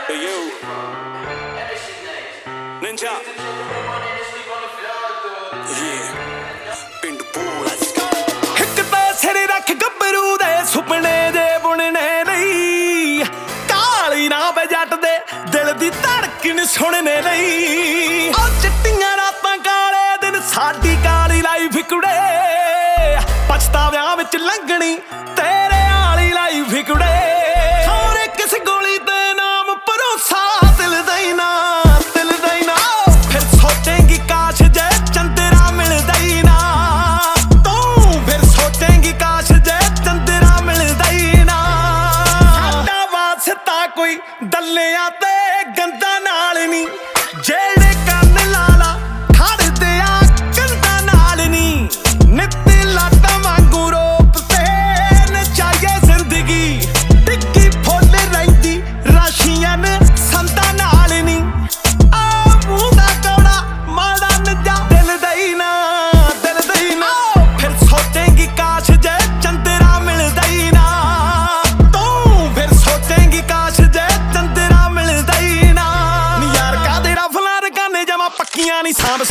Hey you, Ninja. Yeah, ਪਿੰਡ ਬੋਲ let's go. ਇੱਕ ਤਾਂ ਸਿਰ ਰੱਖ ਗੱਭਰੂ ਦੇ ਸੁਪਨੇ ਜੇ ਬੁਣਨੇ ਨਹੀਂ, ਕਾਲੀ ਨਾ ਵੇ ਜੱਟ ਦੇ ਦਿਲ ਦੀ ਧੜਕਣ ਸੁਣਨੇ ਨਹੀਂ। ਉਹ ਚਿੱਟੀਆਂ ਰਾਤਾਂ ਕਾਲੇ ਦਿਨ ਸਾਡੀ ਕਾਲੀ ਲਾਈਫ ਕੁੜੇ, ਪਛਤਾਵਿਆਂ ਵਿੱਚ ਲੰਘਣੀ ਤੇਰੇ ਵਾਲੀ ਲਾਈਫ ਕੁੜੇ। ਸੋਰੇ ਕਿਸ ਗੋਲੀ ਤੇ ਨਾਮ ਭਰੋਸਾ ਦਿਲ ਦਾ ਹੀ ਨਾ, ਦਿਲ ਦਾ ਹੀ ਨਾ। ਫਿਰ ਸੋਚੇਂਗੀ ਕਾਸ਼ ਜੇ ਚੰਦਰਾ ਮਿਲਦਾ ਹੀ ਨਾ, ਤੂੰ ਫਿਰ ਸੋਚੇਂਗੀ ਕਾਸ਼ ਜੇ ਚੰਦਰਾ ਮਿਲਦਾ ਹੀ ਨਾ। ਸਾਡਾ ਵਾਸਤਾ ਕੋਈ ਦੱਲਿਆਂ ਤੇ ਗੰਦਾ ਨਾਲ ਨੀ, ਜਿਹੜੇ ਕੰਨ ਲਾਲਾ ਖੜਦੇ ਆ ਕੰਧਾਂ ਨਾਲ ਨੀ। ਨਿੱਤ ਲਾਟਾਂ ਵਾਂਗੂ ਰੋਪ ਤੇ ਨਚਾਈਏ ਜ਼ਿੰਦਗੀ, ਟਿੱਕੀ ਫੁੱਲ ਰਹਿੰਦੀ ਰਾਸ਼ੀਆਂ ਨੇ ਸੰਤਾਂ ਨਾਲ ਨੀ। ਆ ਮੂੰਹ ਦਾ ਕੌੜਾ ਮਾੜਾ ਨਜਾ ਦਿਲ ਦਾ ਹੀ ਨਾ, ਦਿਲ ਦਾ ਹੀ ਨਾ। ਫਿਰ ਸੋਚੇਂਗੀ ਕਾਸ਼ ਜੇ ਚੰਦਰਾ ਮਿਲਦਾ ਹੀ ਨਾ, ਤੂੰ ਫਿਰ ਸੋਚੇਂਗੀ ਕਾਸ਼ ਜੇ ਚੰਦਰਾ ਮਿਲਦਾ ਹੀ ਨਾ। ਨੀ ਯਾਰ ਕਾਦੇ ਰਫਲਾਂ ਰਕਾਨੇ ਜਮਾ ਪੱਕੀਆਂ ਨੀ ਸਾਂਭ